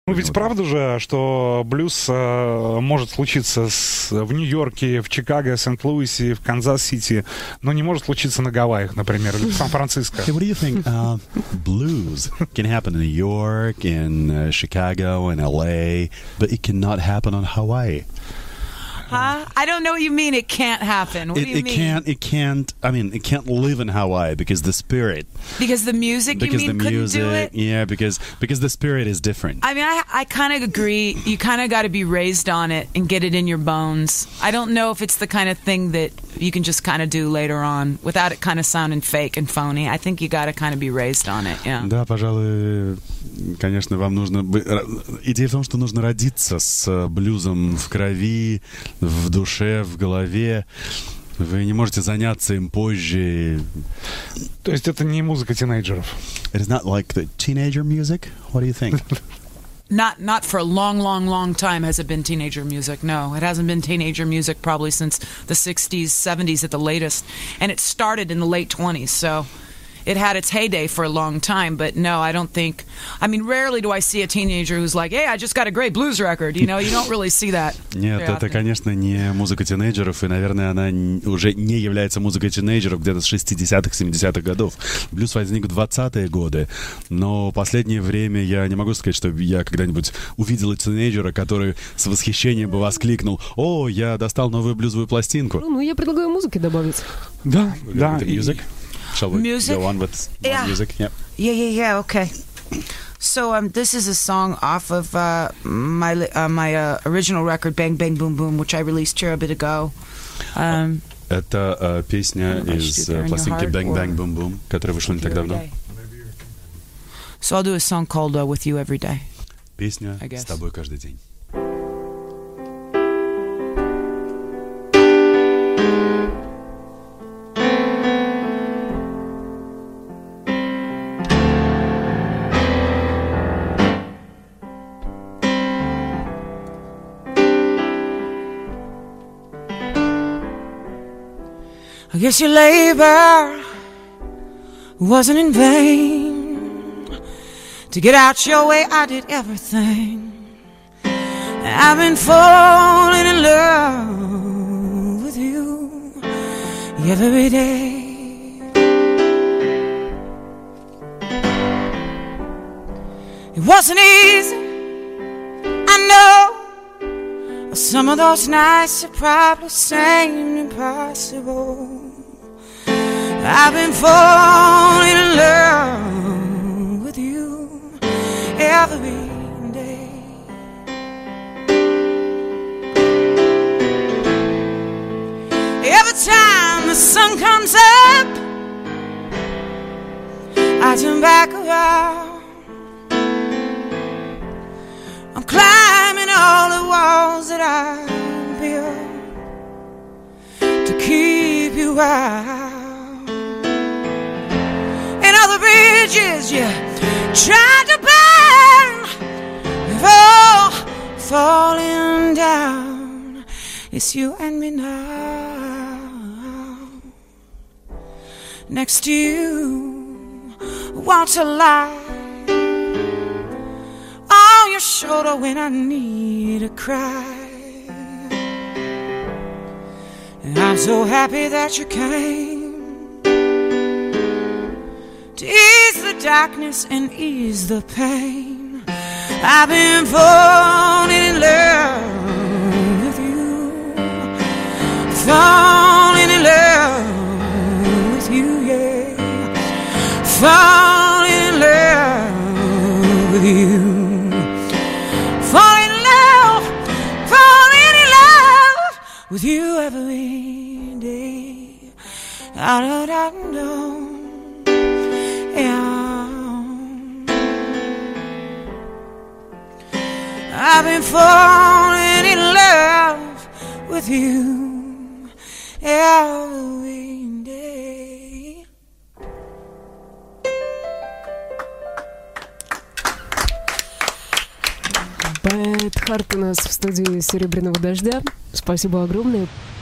Ну ведь правда же, что блюз может случиться в Нью-Йорке, в Чикаго, Сент-Луисе, в Канзас-Сити, но не может случиться на Гавайях, например, или в Сан-Франциско. Hey, what do you think? Blues can happen in New York, in Chicago, in LA, but it cannot happen on Hawaii. Huh? I don't know what you mean. It can't happen. What do you mean? It can't. I mean, it can't live in Hawaii because the spirit. Because the music, because you mean, the music, couldn't do it? Yeah, because the spirit is different. I mean, I kind of agree. You kind of got to be raised on it and get it in your bones. I don't know if it's the kind of thing that you can just kind of do later on without it kind of sounding fake and phony. I think you got to kind of be raised on it. Yeah. Да, пожалуй, конечно, вам нужно... Идея в том, что нужно родиться с блюзом в крови, в душе, в голове. Вы не можете заняться им позже. То есть это не музыка тинейджеров? It is not like the teenager music? What do you think? Not for a long time has it been teenager music. No, it hasn't been teenager music probably since the 60s, 70s at the latest. And it started in the late 20s, so... It had its heyday for a long time, but no, I don't think... I mean, rarely do I see a teenager who's like, hey, I just got a great blues record. You know, you don't really see that. Нет, это, конечно, не музыка тинейджеров, и, наверное, она уже не является музыкой тинейджеров где-то с 60-х, 70-х годов. Блюз возник в 20-е годы, но в последнее время я не могу сказать, что я когда-нибудь увидел тинейджера, который с восхищением бы воскликнул: «О, я достал новую блюзовую пластинку». Ну, я предлагаю музыки добавить. Да, да. Music? Shall we music? Go on with more music? Yeah. Yeah, okay. So this is a song off of my original record, Bang Bang Boom Boom, which I released here a bit ago. Это песня из пластинки Bang Bang Boom Boom, которая вышла не так давно. So I'll do a song called With You Every Day. Песня «С тобой каждый день». I guess your labor wasn't in vain. To get out your way, I did everything. I've been falling in love with you every day. It wasn't easy, I know. Some of those nights have probably seemed impossible. I've been falling in love with you every day. Every time the sun comes up, I turn back around. I'm climbing all the walls that I built to keep you out. And all the bridges you tried to burn have all falling down. It's you and me now, next to you, want to lie on your shoulder when I need to cry. And I'm so happy that you came to ease the darkness and ease the pain. I've been falling in love with you, falling in love with you, yeah, falling in love with you. With you every day, yeah. I've been falling in love with you every day. Бет Харт у нас в студии «Серебряного дождя». Спасибо огромное.